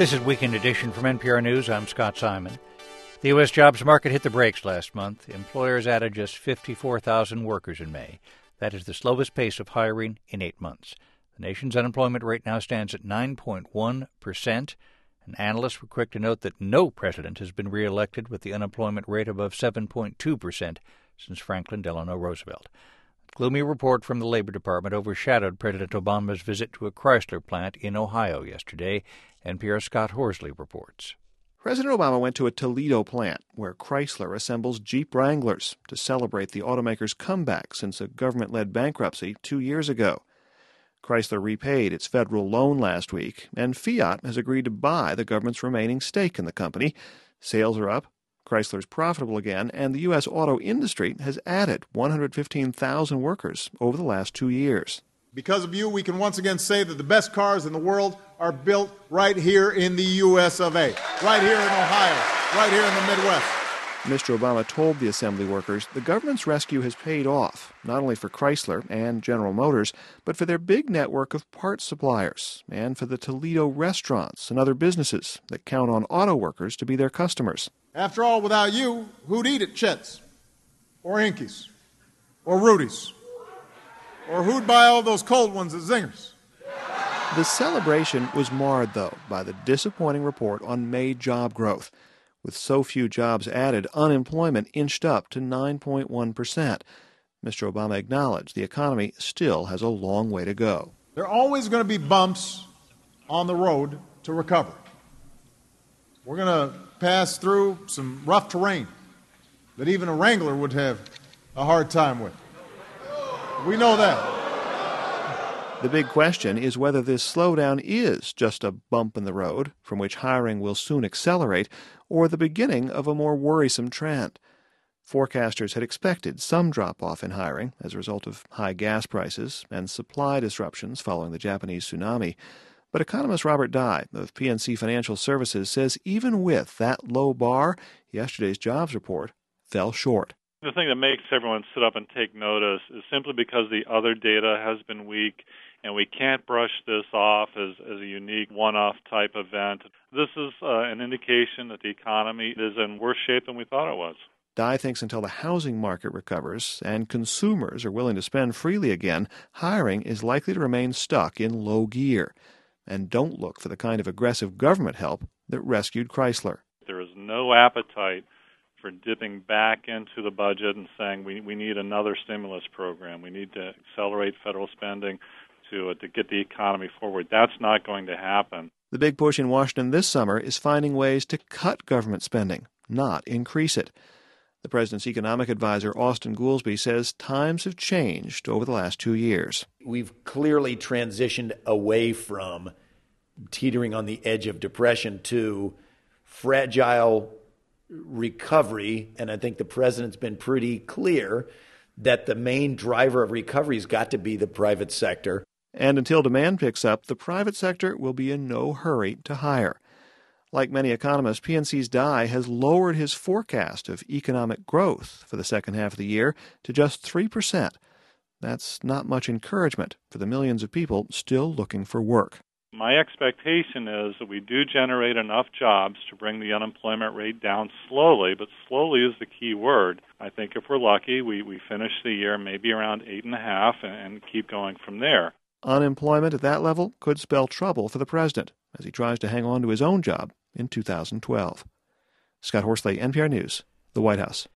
This is Weekend Edition from NPR News. I'm Scott Simon. The U.S. jobs market hit the brakes last month. Employers added just 54,000 workers in May. That is the slowest pace of hiring in 8 months. The nation's unemployment rate now stands at 9.1%. And analysts were quick to note that no president has been reelected with the unemployment rate above 7.2% since Franklin Delano Roosevelt. A gloomy report from the Labor Department overshadowed President Obama's visit to a Chrysler plant in Ohio yesterday. NPR's Scott Horsley reports. President Obama went to a Toledo plant where Chrysler assembles Jeep Wranglers to celebrate the automaker's comeback since a government-led bankruptcy 2 years ago. Chrysler repaid its federal loan last week, and Fiat has agreed to buy the government's remaining stake in the company. Sales are up, Chrysler's profitable again, and the U.S. auto industry has added 115,000 workers over the last 2 years. Because of you, we can once again say that the best cars in the world are built right here in the U.S. of A., right here in Ohio, right here in the Midwest. Mr. Obama told the assembly workers the government's rescue has paid off, not only for Chrysler and General Motors, but for their big network of parts suppliers and for the Toledo restaurants and other businesses that count on auto workers to be their customers. After all, without you, who'd eat at Chet's? Or Inky's? Or Rudy's? Or who'd buy all those cold ones at Zinger's? The celebration was marred, though, by the disappointing report on May job growth. With so few jobs added, unemployment inched up to 9.1%. Mr. Obama acknowledged the economy still has a long way to go. There are always going to be bumps on the road to recovery. We're going to pass through some rough terrain that even a Wrangler would have a hard time with. We know that. The big question is whether this slowdown is just a bump in the road from which hiring will soon accelerate, or the beginning of a more worrisome trend. Forecasters had expected some drop-off in hiring as a result of high gas prices and supply disruptions following the Japanese tsunami. But economist Robert Dye of PNC Financial Services says even with that low bar, yesterday's jobs report fell short. The thing that makes everyone sit up and take notice is simply because the other data has been weak, and we can't brush this off as a unique one-off type event. This is an indication that the economy is in worse shape than we thought it was. Dye thinks until the housing market recovers and consumers are willing to spend freely again, hiring is likely to remain stuck in low gear. And don't look for the kind of aggressive government help that rescued Chrysler. There is no appetite for dipping back into the budget and saying we need another stimulus program. We need to accelerate federal spending to get the economy forward. That's not going to happen. The big push in Washington this summer is finding ways to cut government spending, not increase it. The president's economic advisor, Austin Goolsbee, says times have changed over the last 2 years. We've clearly transitioned away from teetering on the edge of depression to fragile recovery, and I think the president's been pretty clear that the main driver of recovery has got to be the private sector. And until demand picks up, the private sector will be in no hurry to hire. Like many economists, PNC's Dye has lowered his forecast of economic growth for the second half of the year to just 3%. That's not much encouragement for the millions of people still looking for work. My expectation is that we do generate enough jobs to bring the unemployment rate down slowly, but slowly is the key word. I think if we're lucky, we finish the year maybe around 8.5 and keep going from there. Unemployment at that level could spell trouble for the president as he tries to hang on to his own job in 2012. Scott Horsley, NPR News, the White House.